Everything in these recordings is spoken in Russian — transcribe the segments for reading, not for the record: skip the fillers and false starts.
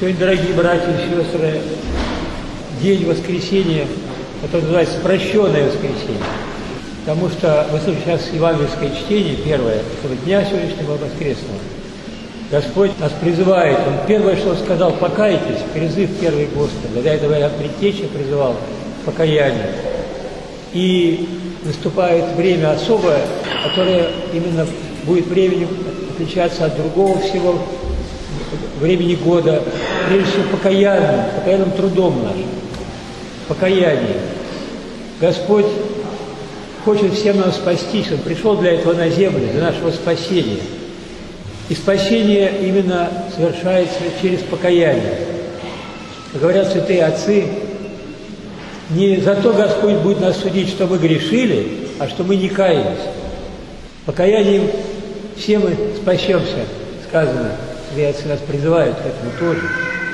Сегодня, дорогие братья и сестры, день воскресения, который называется прощенное воскресенье. Потому что мы слышим сейчас евангельское чтение, первое, этого дня сегодняшнего воскресного. Господь нас призывает, Он первое, что сказал, покайтесь, призыв первый Господа. Для этого я предтеча призывал к покаянию. И наступает время особое, которое именно будет временем отличаться от другого всего времени года, прежде всего покаянным трудом нашим, покаяние. Господь хочет всем нас спастись, Он пришел для этого на землю, для нашего спасения. И спасение именно совершается через покаяние. Говорят святые отцы, не за то Господь будет нас судить, что мы грешили, а что мы не каялись. Покаянием все мы спасемся, сказано. Святые отцы нас призывают к этому тоже.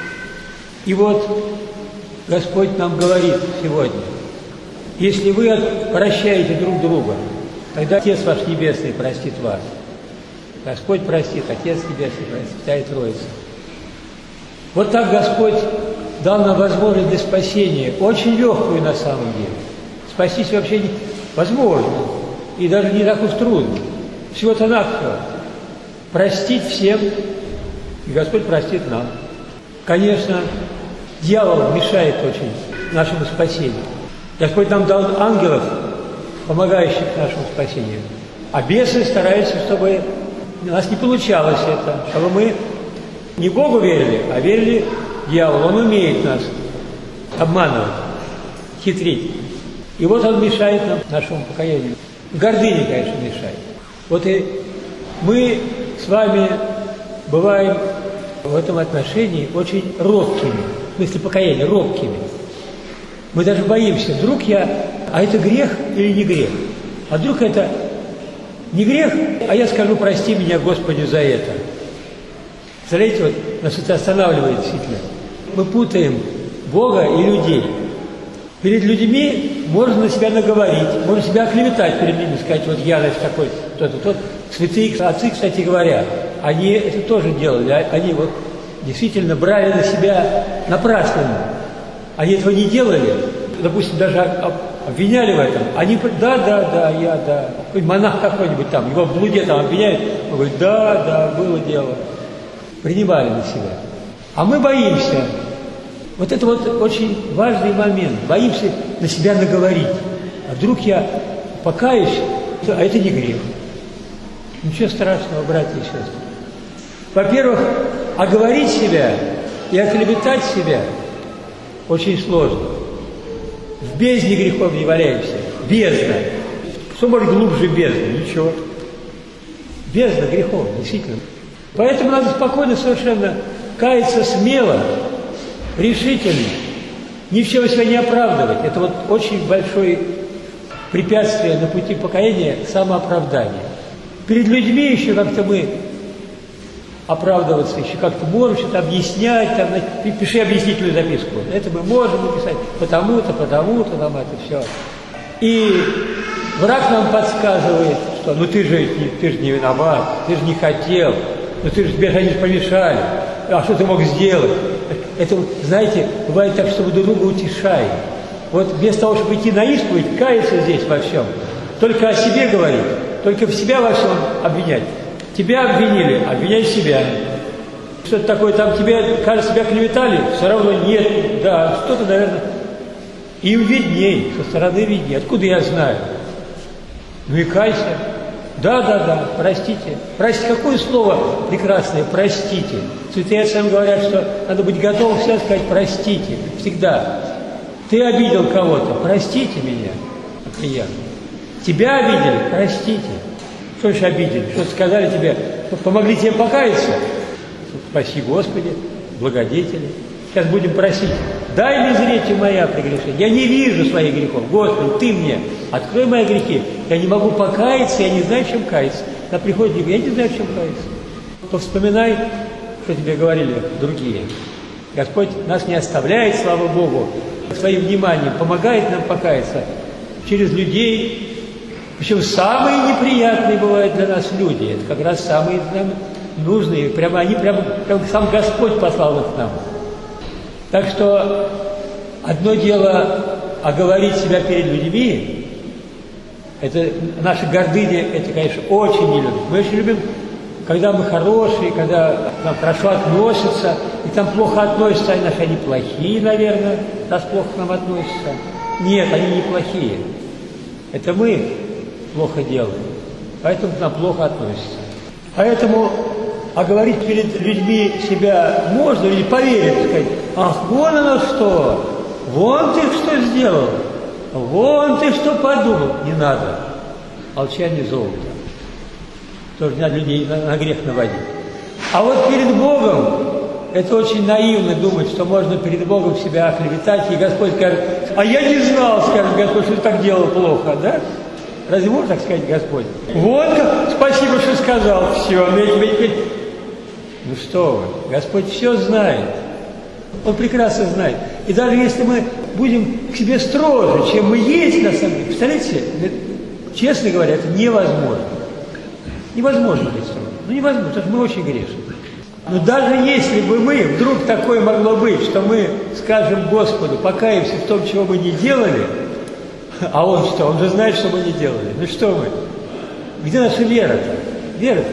И вот Господь нам говорит сегодня, если вы прощаете друг друга, тогда Отец ваш Небесный простит вас. Господь простит, Отец Небесный простит, Святая Троица. Вот так Господь дал нам возможность для спасения, очень легкую на самом деле. Спастись вообще возможно, и даже не так уж трудно. Всего-то навсего простить всем, и Господь простит нам. Конечно, дьявол мешает очень нашему спасению. Господь нам дал ангелов, помогающих нашему спасению. А бесы стараются, чтобы у нас не получалось это, чтобы мы не Богу верили, а верили дьяволу. Он умеет нас обманывать, хитрить. И вот он мешает нам, нашему покаянию. Гордыня, конечно, мешает. Вот и мы с вами бываем в этом отношении очень робкими, в смысле покаяния, робкими. Мы даже боимся, вдруг а это грех или не грех? А вдруг это не грех, а я скажу, прости меня, Господи, за это. Представляете, вот нас это останавливает действительно. Мы путаем Бога и людей. Перед людьми можно на себя наговорить, можно себя оклеветать перед ними, сказать, вот я, значит, такой, тот. Святые отцы, кстати говоря, они это тоже делали, они вот действительно брали на себя напрасленно. Они этого не делали, допустим, даже обвиняли в этом. Они, да. Монах какой-нибудь там, его в блуде там обвиняют, он говорит, да, было дело. Принимали на себя. А мы боимся. Вот это вот очень важный момент. Боимся на себя наговорить. А вдруг я покаюсь, а это не грех. Ничего страшного, братья и сестры. Во-первых, оговорить себя и оклеветать себя очень сложно. В бездне грехов не валяемся. Бездна. Что может глубже бездны? Ничего. Бездна грехов, действительно. Поэтому надо спокойно совершенно каяться смело, решительно, ни в чем себя не оправдывать. Это вот очень большое препятствие на пути покаяния – самооправдание. Перед людьми еще как-то мы оправдываться, еще как-то можем что-то объяснять, там, пиши объяснительную записку. Это мы можем написать, потому-то, нам это все. И враг нам подсказывает, что ну ты же не виноват, ты же не хотел, ну ты же тебе же они помешали, а что ты мог сделать? Это, знаете, бывает так, что мы друг друга утешаем. Вот вместо того, чтобы идти на исповедь, каяться здесь во всем, только о себе говорить, только в себя во всем обвинять. Тебя обвинили, обвиняй себя. Что-то такое, там тебе, кажется, тебя клеветали, все равно нет, да, что-то, наверное, им видней, со стороны видней. Откуда я знаю? Ну и кайся. Да, простите. Простите, какое слово прекрасное, простите. Святые отцы говорят, что надо быть готовым всегда сказать простите, всегда. Ты обидел кого-то, простите меня, это я. Тебя обидели, простите. Что же обидели? Что сказали тебе? Помогли тебе покаяться? Спаси, Господи, благодетели. Сейчас будем просить. Дай лизреть моя прегрешение. Я не вижу своих грехов. Господи, Ты мне открой мои грехи. Я не могу покаяться, я не знаю, в чем каяться. На приходит, я не знаю, в чем каяться. То вспоминай, что тебе говорили другие. Господь нас не оставляет, слава Богу, своим вниманием, помогает нам покаяться через людей. Причем самые неприятные бывают для нас люди. Это как раз самые нам нужные. Прямо сам Господь послал их к нам. Так что одно дело оговорить себя перед людьми, это наша гордыня, это, конечно, очень не любим. Мы очень любим, когда мы хорошие, когда к нам хорошо относятся, и там плохо относятся, они плохие, наверное, раз плохо к нам относятся. Нет, они не плохие. Это мы плохо делаем, поэтому к нам плохо относятся. Поэтому оговорить перед людьми себя можно, или поверить, сказать: ах, вон оно что, вон ты что сделал, вон ты что подумал. Не надо. Молчание золото. Тоже не надо людей на грех наводить. А вот перед Богом это очень наивно думать, что можно перед Богом себя оклеветать, и Господь скажет: а я не знал, скажет Господь, что ты так делал плохо, да? Разве можно так сказать Господь? Вот как, спасибо, что сказал, все, но я тебе теперь... Ну что вы, Господь все знает. Он прекрасно знает. И даже если мы будем к себе строже, чем мы есть на самом деле, представляете, честно говоря, это невозможно. Невозможно быть строже. Ну невозможно, потому что мы очень грешны. Но даже если бы мы, вдруг такое могло быть, что мы скажем Господу, покаемся в том, чего мы не делали, а Он что? Он же знает, что мы не делали. Ну что мы? Где наша вера-то? Вера-то?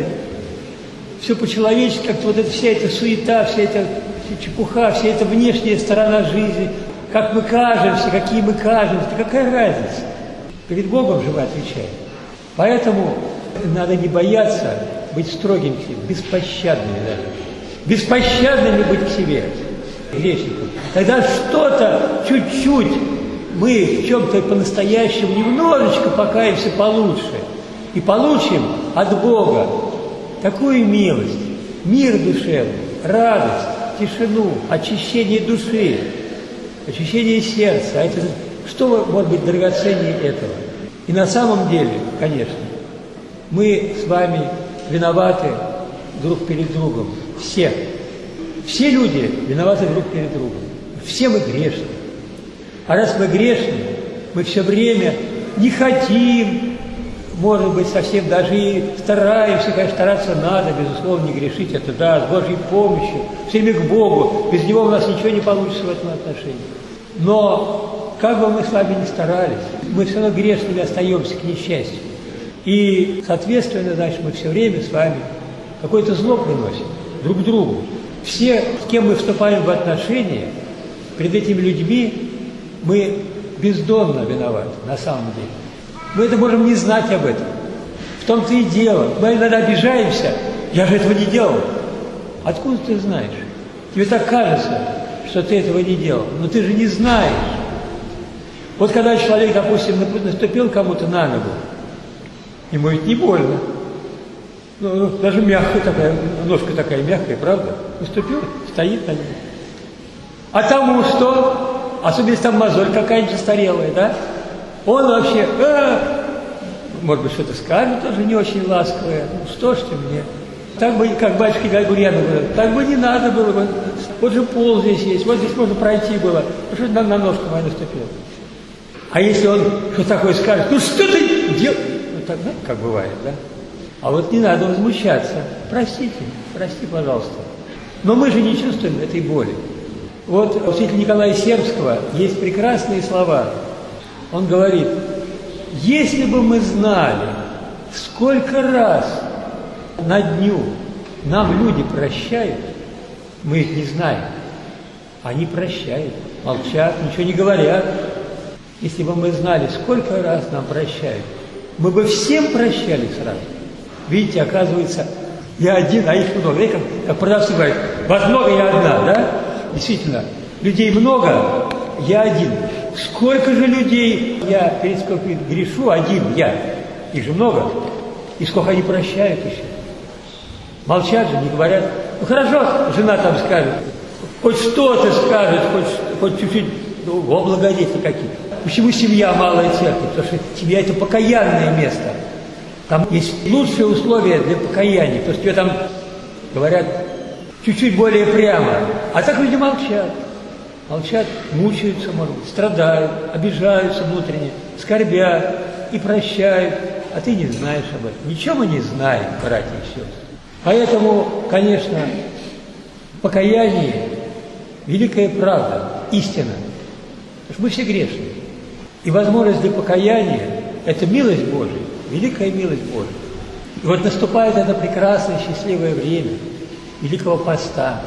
Все по-человечески, как-то вот вся эта суета, вся эта чепуха, вся эта внешняя сторона жизни, как мы кажемся, какие мы кажемся, какая разница? Перед Богом же мы отвечаем. Поэтому надо не бояться быть строгим к себе, беспощадными даже. Беспощадными быть к себе, грешникам. Тогда что-то, чуть-чуть, мы в чем-то по-настоящему немножечко покаемся получше. И получим от Бога такую милость, мир душевный, радость, тишину, очищение души, очищение сердца. А это, что может быть драгоценнее этого? И на самом деле, конечно, мы с вами виноваты друг перед другом. Все. Все люди виноваты друг перед другом. Все мы грешны. А раз мы грешны, мы все время не хотим, может быть, совсем даже и стараемся, конечно, стараться надо, безусловно, не грешить, это да, с Божьей помощью, все время к Богу, без Него у нас ничего не получится в этом отношении. Но, как бы мы с вами ни старались, мы все равно грешными остаемся, к несчастью. И, соответственно, значит, мы все время с вами какое-то зло приносим друг другу. Все, с кем мы вступаем в отношения, перед этими людьми мы бездонно виноваты, на самом деле. Мы это можем не знать об этом. В том-то и дело. Мы иногда обижаемся. Я же этого не делал. Откуда ты знаешь? Тебе так кажется, что ты этого не делал. Но ты же не знаешь. Вот когда человек, допустим, наступил кому-то на ногу, ему ведь не больно. Ну, даже мягкая такая, ножка такая мягкая, правда? Наступил, стоит на ней. А тому что? Особенно если там мозоль какая-нибудь застарелая, да? Он вообще, может быть, что-то скажет, тоже не очень ласковое. Ну, что ж ты мне? Так бы, как батюшка Григорьян говорит, так бы не надо было бы. Вот же пол здесь есть, вот здесь можно пройти было. Что на ножку мою наступил? А если он что такое скажет, ну что ты делаешь? Ну, так, да, как бывает, да? А вот не надо возмущаться. Простите, прости, пожалуйста. Но мы же не чувствуем этой боли. Вот у святителя Николая Сербского есть прекрасные слова. Он говорит: если бы мы знали, сколько раз на дню нам люди прощают, мы их не знаем. Они прощают, молчат, ничего не говорят. Если бы мы знали, сколько раз нам прощают, мы бы всем прощали сразу. Видите, оказывается, я один, а их много. Видите, как продавцы говорят, вас много, я одна, да? Действительно, людей много, я один. Сколько же людей я перед сколько грешу, один я. Их же много. И сколько они прощают еще. Молчат же, не говорят. Ну хорошо, жена там скажет, хоть что-то скажет, хоть чуть-чуть, ну, во благодетели какие. Почему семья малая церковь? Потому что семья – это покаянное место. Там есть лучшие условия для покаяния. Потому что тебе там говорят чуть-чуть более прямо. А так люди молчат. Молчат, мучаются, может быть, страдают, обижаются внутренне, скорбят и прощают. А ты не знаешь об этом. Ничего мы не знаем, братья и сестры. Поэтому, конечно, покаяние великая правда, истина. Потому что мы все грешны. И возможность для покаяния – это милость Божия, великая милость Божия. И вот наступает это прекрасное, счастливое время Великого Поста,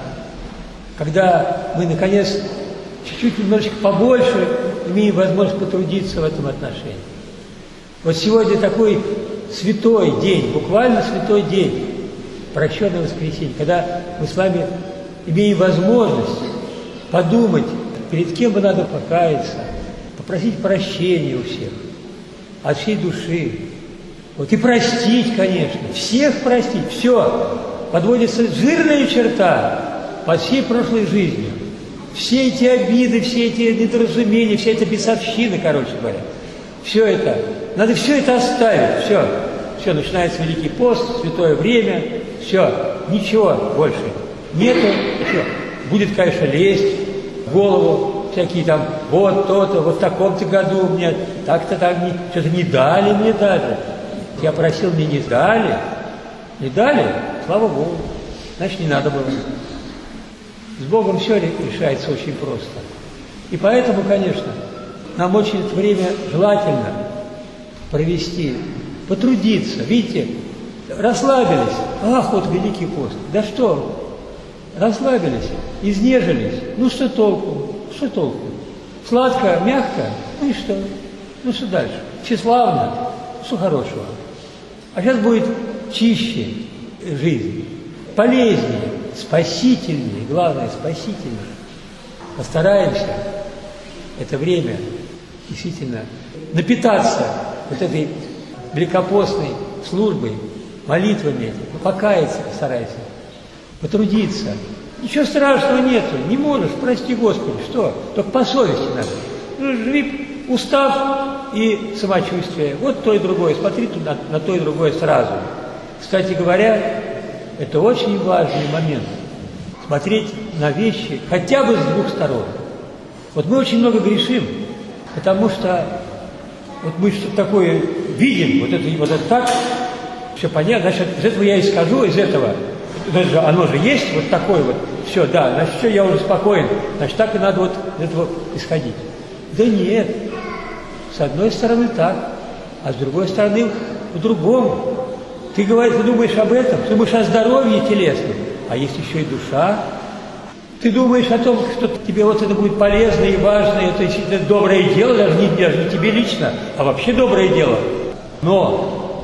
когда мы, наконец, чуть-чуть немножечко побольше имеем возможность потрудиться в этом отношении. Вот сегодня такой святой день, буквально святой день, прощенное воскресенье, когда мы с вами имеем возможность подумать, перед кем бы надо покаяться, попросить прощения у всех, от всей души. Вот и простить, конечно, всех простить, все. Подводится жирная черта под всей прошлой жизнью. Все эти обиды, все эти недоразумения, вся эта бесовщина, короче говоря. Все это, надо все это оставить, все. Все, начинается Великий пост, святое время, все, ничего больше нету, все. Будет, конечно, лезть в голову, всякие там, вот то-то, вот в таком-то году мне так-то так, что-то не дали мне даже. Я просил, мне не дали. Не дали? Слава Богу. Значит, не надо было. С Богом все решается очень просто. И поэтому, конечно, нам очень это время желательно провести, потрудиться. Видите, расслабились. Ах, вот Великий пост. Да что? Расслабились, изнежились. Ну что толку? Что толку? Сладко, мягко? Ну и что? Ну что дальше? Тщеславно? Что хорошего? А сейчас будет чище жизнь, полезнее, спасительнее, главное, спасительнее. Постараемся это время действительно напитаться вот этой великопостной службой, молитвами, покаяться постарайся, потрудиться. Ничего страшного нету, не можешь, прости Господи, что? Только по совести надо. Ну, живи устав и самочувствие. Вот то и другое, смотри туда, на то и другое сразу. Кстати говоря, это очень важный момент. Смотреть на вещи хотя бы с двух сторон. Вот мы очень много грешим, потому что вот мы что-то такое видим, вот это так, все понятно, значит, из этого я и скажу, из этого. Оно же есть, вот такое вот, все, да, значит, все, я уже спокоен, значит, так и надо вот из этого исходить. Да нет, с одной стороны так, а с другой стороны по-другому. Ты говоришь, ты думаешь об этом, ты думаешь о здоровье телесном, а есть еще и душа. Ты думаешь о том, что тебе вот это будет полезно и важно, это действительно доброе дело, даже не тебе лично, а вообще доброе дело. Но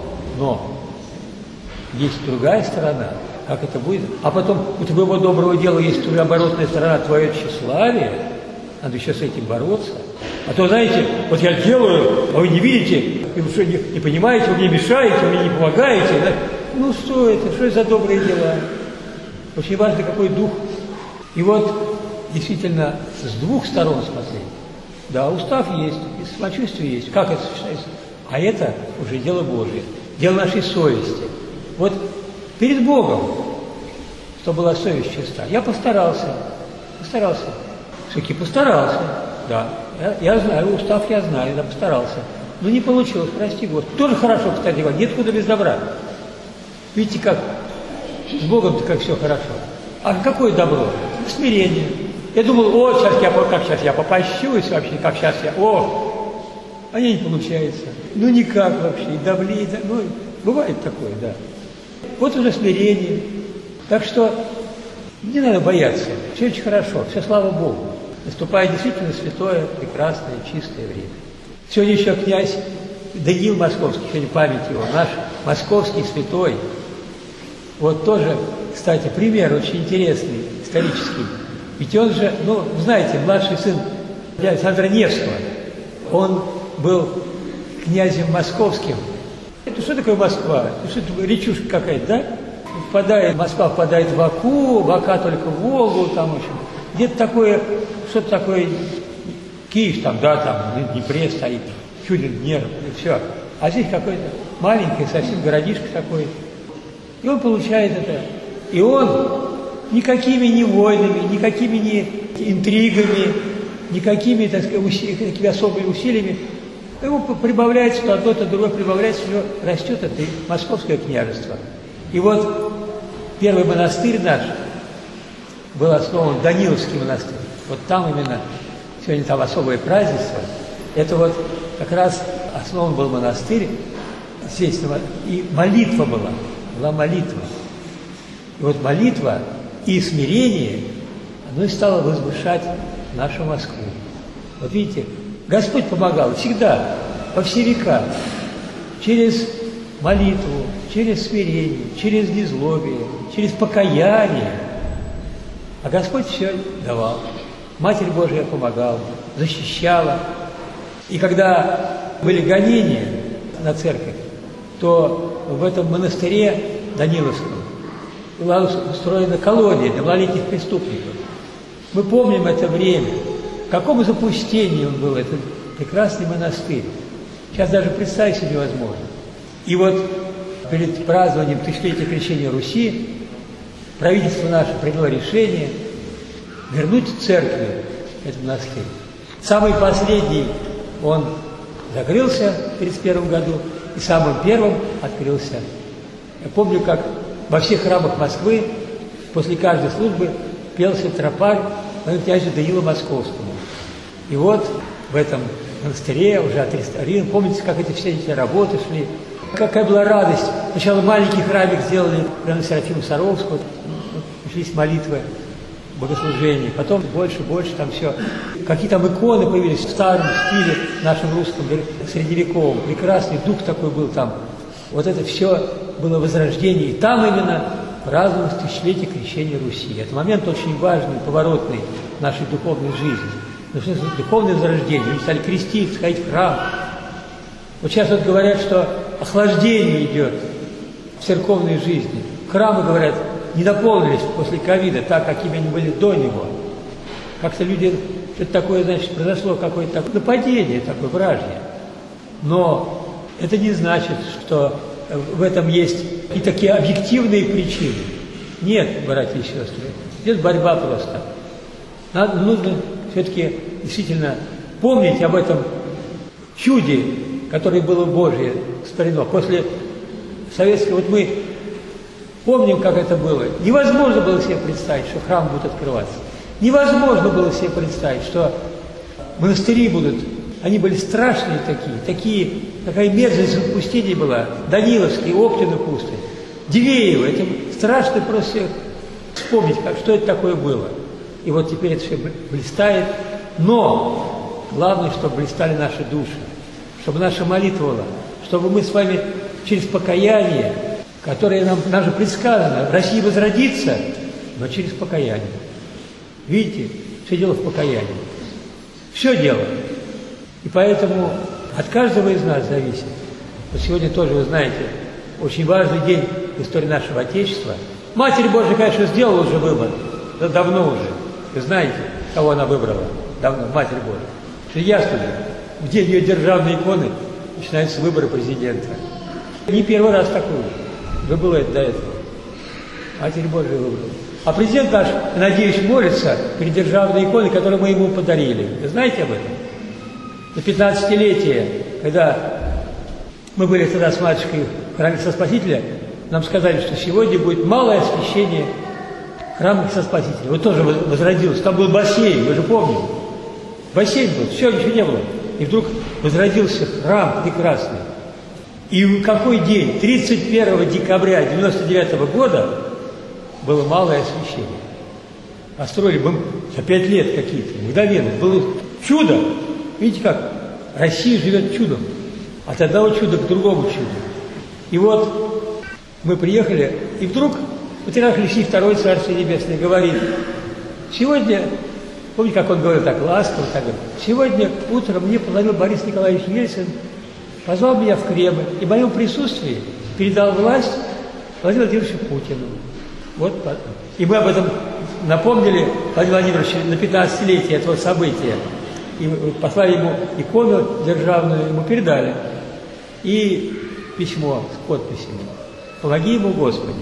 есть другая сторона. Как это будет? А потом у твоего доброго дела есть твоя оборотная сторона, твое тщеславие. Надо еще с этим бороться. А то, знаете, вот я делаю, а вы не видите, вы что, не понимаете, вы мне мешаете, вы мне не помогаете. Да? Ну что это? Что это за добрые дела? Очень важно, какой дух. И вот действительно с двух сторон смотреть. Да, устав есть, и самочувствие есть. Как это сочетается? А это уже дело Божие, дело нашей совести. Вот перед Богом, чтобы была совесть чиста. Я постарался. Все-таки постарался, да. Я знаю, устав я знаю, я постарался. Но не получилось, прости Господи. Тоже хорошо, кстати говоря, нет худа без добра. Видите, как с Богом-то как все хорошо. А какое добро? Смирение. Я думал, сейчас я попощусь вообще, как сейчас я, а не получается. Ну никак вообще, и давлеет, ну бывает такое, да. Вот уже смирение. Так что не надо бояться, все очень хорошо, все слава Богу. Наступает действительно святое, прекрасное, чистое время. Сегодня еще князь Даниил Московский, сегодня память его, наш московский святой. Вот тоже, кстати, пример очень интересный, исторический. Ведь он же, знаете, младший сын Александра Невского, он был князем московским. Это что такое Москва? Что это речушка какая-то, да? Москва впадает в Оку, в Ока только в Волгу, там, в общем. Где-то такое, что-то такое, Киев там, да, там, Днепре стоит, чуден Днепр, и все. А здесь какой-то маленький совсем городишко такой. И он получает это. И он никакими не войнами, никакими не интригами, никакими, так сказать, такими особыми усилиями, ему прибавляется то одно, то другое, прибавляется, у него растет это московское княжество. И вот первый монастырь наш, был основан Даниловский монастырь. Вот там именно, сегодня там особое празднество. Это вот как раз основан был монастырь, здесь, и молитва была молитва. И вот молитва и смирение, оно и стало возвышать нашу Москву. Вот видите, Господь помогал всегда, во все века, через молитву, через смирение, через незлобие, через покаяние. А Господь все давал. Матерь Божия помогала, защищала. И когда были гонения на церковь, то в этом монастыре Даниловском была устроена колония для малолетних преступников. Мы помним это время, в каком запустении он был, этот прекрасный монастырь. Сейчас даже представить себе невозможно. И вот перед празднованием тысячелетия крещения Руси правительство наше приняло решение вернуть церкви этот монастырь. Самый последний он закрылся в 1931 году, и самым первым открылся. Я помню, как во всех храмах Москвы после каждой службы пелся тропарь князю Даниилу Московскому. И вот в этом монастыре уже отреставрирован. Помните, как все эти работы шли? Какая была радость. Сначала маленький храмик сделали прямо на Серафиму Саровскую, нашлись молитвы, богослужения. Потом больше там все. Какие там иконы появились в старом стиле, нашем русском, средневековом. Прекрасный дух такой был там. Вот это все было возрождение. И там именно праздновалось тысячелетие крещения Руси. Это момент очень важный, поворотный в нашей духовной жизни. Потому что духовное возрождение. Люди стали креститься, ходить в храм. Вот сейчас вот говорят, что охлаждение идет в церковной жизни. Храмы, говорят, не наполнились после ковида так, какими они были до него. Как-то люди, что-то такое, значит, произошло какое-то нападение, такое вражье. Но это не значит, что в этом есть и такие объективные причины. Нет, братья и сестры, здесь борьба просто. Нужно все-таки действительно помнить об этом чуде, которое было Божие сотворено. После советского, вот мы помним, как это было. Невозможно было себе представить, что храм будет открываться. Невозможно было себе представить, что монастыри будут. Они были страшные такая мерзость запустения была. Даниловский, Оптина пустынь, Дивеево. Это страшно просто вспомнить, что это такое было. И вот теперь это все блистает. Но главное, чтобы блистали наши души, чтобы наша молитва была, чтобы мы с вами через покаяние, которое нам же предсказано, Россия возродится, но через покаяние. Видите, все дело в покаянии. Все дело. И поэтому от каждого из нас зависит. Вот сегодня тоже, вы знаете, очень важный день в истории нашего Отечества. Матерь Божия, конечно, сделала уже выбор, да давно уже. Вы знаете, кого она выбрала? Давно, Матерь Божия. Что ясно же, в день ее державной иконы начинаются выборы президента. Не первый раз такое. Уже было это до этого. Матерь Божия выбрала. А президент наш, надеюсь, молится перед державной иконой, которую мы ему подарили. Вы знаете об этом? На 15-летие, когда мы были тогда с матушкой в храме Христа Спасителя, нам сказали, что сегодня будет малое освящение храма Христа Спасителя. Вот тоже возродилось. Там был бассейн, вы же помните. Бассейн был, все, ничего не было. И вдруг возродился храм прекрасный. И в какой день? 31 декабря 1999 года было малое освящение. Построили бы за 5 лет какие-то, мгновенно. Было чудо. Видите как? Россия живет чудом. От одного чуда к другому чуду. И вот мы приехали, и вдруг патриарх Алексий II, Царствие Небесное, говорит, сегодня, помните, как он говорил так ласково, так говорит, сегодня утром мне позвонил Борис Николаевич Ельцин, позвал меня в Кремль, и в моем присутствии передал власть Владимиру Владимировичу Путину. Вот. И мы об этом напомнили Владимиру Владимировичу на 15-летие этого события. И послали ему икону державную, ему передали. И письмо с подписью. Помоги ему, Господи.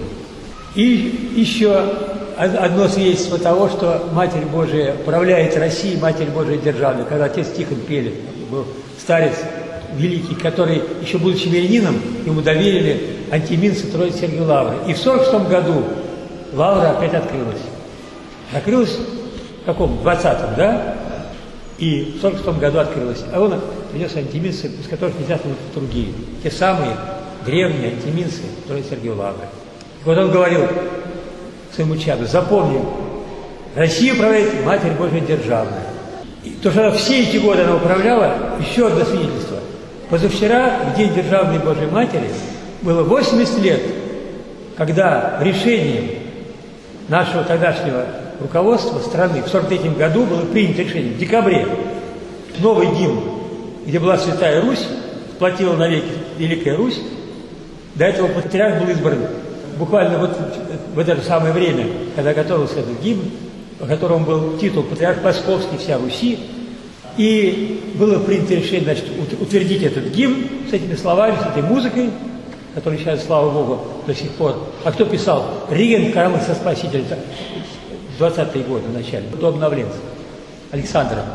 И еще одно свидетельство того, что Матерь Божия управляет Россией, Матерь Божия державная. Когда отец Тихон Пелев, был старец великий, который, еще будучи мирянином, ему доверили антиминство Троицы Сергию Лавры. И в 1946 году Лавра опять открылась. Закрылась в каком? 20-м, да? И в 46-м году открылась. А он принес антиминцы, из которых не взяты другие. Те самые древние антиминцы, которые Сергей Лавры. И вот он говорил своему чаду: запомни, Россию управляет Матерь Божия Державная. И то, что она все эти годы она управляла, еще одно свидетельство. Позавчера, в День Державной Божьей Матери, было 80 лет, когда решением нашего тогдашнего руководства страны в 1943 году было принято решение в декабре новый гимн, где была Святая Русь, сплотила навеки Великая Русь. До этого патриарх был избран буквально вот в это же самое время, когда готовился этот гимн, по которому был титул «Патриарх Московский, вся Руси». И было принято решение, значит, утвердить этот гимн с этими словами, с этой музыкой, который сейчас, слава Богу, до сих пор. А кто писал? Регент Карамыса Спаситель в 20-е годы, в начале, до обновленца Александра.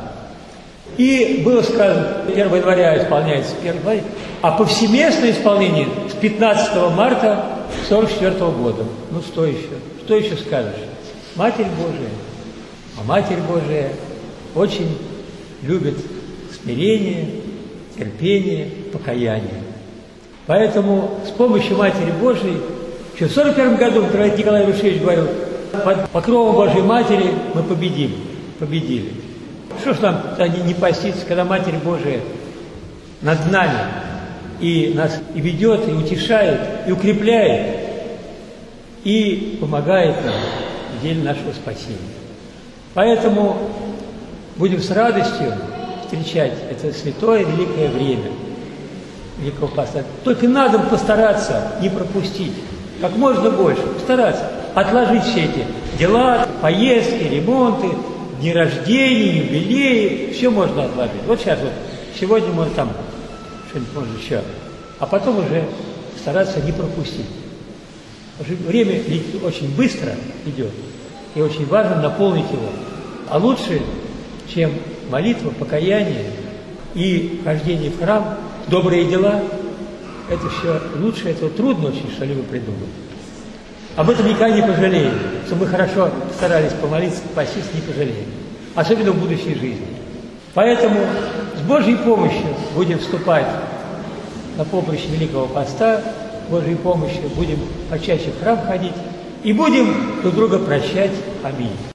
И было сказано, 1 января исполняется 1 января, а повсеместное исполнение с 15 марта 1944 года. Ну что еще? Что еще скажешь? Матерь Божия. А Матерь Божия очень любит смирение, терпение, покаяние. Поэтому с помощью Матери Божией, еще в 1941 году Николай Рушевич говорил, под покровом Божьей Матери мы победим. Победили. Что ж нам не поститься, когда Матерь Божия над нами и нас и ведет, и утешает, и укрепляет, и помогает нам в деле нашего спасения. Поэтому будем с радостью встречать это святое великое время Великого Поста. Только надо постараться не пропустить, как можно больше, постараться отложить все эти дела, поездки, ремонты, дни рождения, юбилеи, все можно отложить. Вот сейчас вот, сегодня можно там что-нибудь можно еще, а потом уже стараться не пропустить. Время очень быстро идет, и очень важно наполнить его. А лучше, чем молитва, покаяние и хождение в храм, добрые дела, это все лучше, это трудно очень что-либо придумать. Об этом никогда не пожалеем, что мы хорошо старались помолиться, поститься, не пожалеем. Особенно в будущей жизни. Поэтому с Божьей помощью будем вступать на поприще Великого Поста, с Божьей помощью будем почаще в храм ходить и будем друг друга прощать. Аминь.